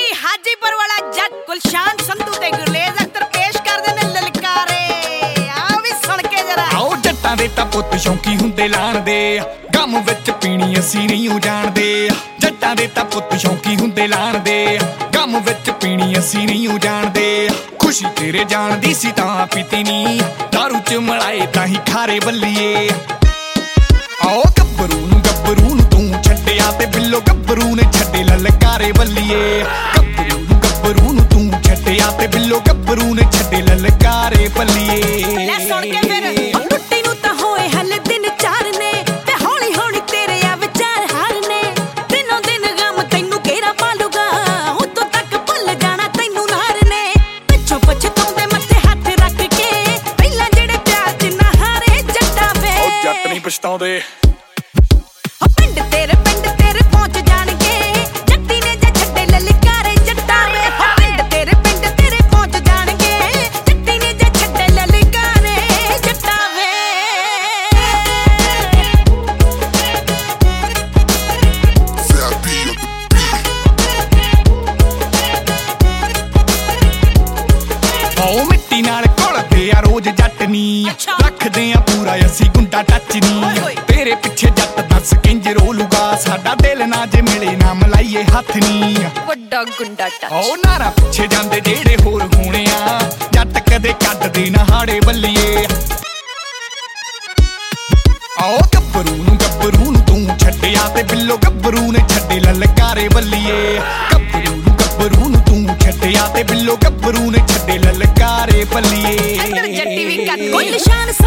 ਹਾਜੀਪੁਰ ਵਾਲਾ ਜੱਟ ਗੁਲਸ਼ਾਨ ਸੰਧੂ ਤੇ ਗੁਰਲੇਜ਼ ਅਖਤਰ ਪੇਸ਼ ਕਰਦੇ ਨੇ ਲਲਕਾਰੇ। ਆ ਵੀ ਸੁਣ ਕੇ ਜਰਾ। ਆਓ ਜੱਟਾਂ ਦੇ ਤਾਂ ਪੁੱਤ ਸ਼ੌਂਕੀ ਹੁੰਦੇ ਲਾਣ ਦੇ, ਗਮ ਵਿੱਚ ਪੀਣੀ ਅਸੀਂ ਨਹੀਂ ਉਹ ਜਾਣਦੇ। ਜੱਟਾਂ ਦੇ ਤਾਂ ਪੁੱਤ ਸ਼ੌਂਕੀ ਹੁੰਦੇ ਲਾਣ ਦੇ, ਗਮ ਵਿੱਚ ਪੀਣੀ ਅਸੀਂ ਨਹੀਂ ਉਹ ਜਾਣਦੇ। ਖੁਸ਼ੀ ਤੇਰੇ ਜਾਣ ਦੀ ਸੀ ਤਾਂ ਪੀਤੀ ਨੀ, ਦਾਰੂ ਚ ਮਲਾਏ ਤਾਂ ਹੀ ਖਾਰੇ ਬੱਲੀਏ। ਆਓ ਗੱਭਰੂ ਨੂੰ ਤੂੰ ਛੱਡਿਆ ਤੇ ਬਿੱਲੋ ਗੱਭਰੂ ਨੇ ਛੱਡੇ ਲਲਕਾਰੇ ਬੱਲੀਏ। ਗੱਭਰੂ ਨੂੰ ਤੂੰ ਛੱਡਿਆ ਤੇ ਬਿੱਲੋ ਗੱਭਰੂ ਨੇ ਛੱਡੇ ਲਲਕਾਰੇ ਬੱਲੀਏ। ਲੈ ਸੁਣ ਕੇ ਫਿਰ ਟੁੱਟੀ ਨੂੰ ਤਾਂ ਹੋਏ ਹਲੇ ਦਿਨ ਚਾਰ ਨੇ, ਤੇ ਹੌਲੀ ਹੌਲੀ ਤੇਰੇ ਆ ਵਿਚਾਰ ਹਾਰ ਨੇ। ਦਿਨੋਂ ਦਿਨ ਗਮ ਤੈਨੂੰ ਘੇਰਾ ਪਾਲੂਗਾ, ਉਦੋਂ ਤੱਕ ਭੁੱਲ ਜਾਣਾ ਤੈਨੂੰ ਨਾਰ ਨੇ। ਪਿੱਛੋਂ ਪਛਤਾਉਂਦੇ ਮੱਥੇ ਹੱਥ ਰੱਖ ਕੇ, ਪਹਿਲਾਂ ਜਿਹੜੇ ਪਿਆਰ ਚ ਨਾ ਹਾਰੇ ਜੱਟਾਂ ਵੇ। ਉਹ ਜੱਟ ਨਹੀਂ ਪਛਤਾਉਂਦੇ। ਪਿੰਡ ਤੇਰੇ ਪਹੁੰਚ ਜਾਣਗੇ, ਜੱਟੀ ਨੇ ਜੇ ਛੱਡੇ ਲਲਕਾਰੇ ਜੱਟਾਂ ਵੇ। ਪਿੰਡ ਤੇਰੇ ਪਹੁੰਚ ਜਾਣਗੇ, ਜੱਟੀ ਨੇ ਜੇ ਛੱਡੇ ਲਲਕਾਰੇ ਜੱਟਾਂ ਵੇ। ਆਓ ਮਿੱਟੀ ਨਾਲ ਘੁਲਦੇ ਆ ਰੋਜ਼ ਜੱਟ ਨੀ, ਰੱਖਦੇ ਆ ਪੂਰਾ ਅਸੀਂ ਗੁੰਡਾ ਟੱਚ ਨੀ। ਤੇਰੇ ਪਿੱਛੇ ਜੱਟ ਦੱਸ ਕਿੰਜ ਰੋਲੂਗਾ, ਸਾਡਾ ਦਿਲ ਨਾ ਜੇ ਮਿਲੇ ਨਾ ਮਲਾਈਏ ਹੱਥ ਨੀ। ਵੱਡਾ ਗੁੰਡਾ ਟੱਚ। ਆਓ ਨਾਰਾ ਪਿੱਛੇ ਜਾਂਦੇ ਜਿਹੜੇ ਹੋਰ ਹੋਣੇ ਆ, ਜੱਟ ਕਦੇ ਕੱਢਦੇ ਨਾ ਹਾੜੇ ਬੱਲੀਏ। ਆਓ ਗੱਭਰੂ ਨੂੰ ਤੂੰ ਛੱਡਿਆ ਤੇ ਬਿੱਲੋ ਗੱਭਰੂ ਨੇ ਛੱਡੇ ਲਲਕਾਰੇ ਬੱਲੀਏ। ਗੱਭਰੂ ਨੂੰ ਤੂੰ ਛੱਡਿਆ ਤੇ ਬਿੱਲੋ ਗੱਭਰੂ ਨੇ ਛੱਡੇ ਲਲਕਾਰੇ ਬੱਲੀਏ। ਜੱਟੀ ਵੀ ਕੱਟ ਗੁਲਸ਼ਾਨ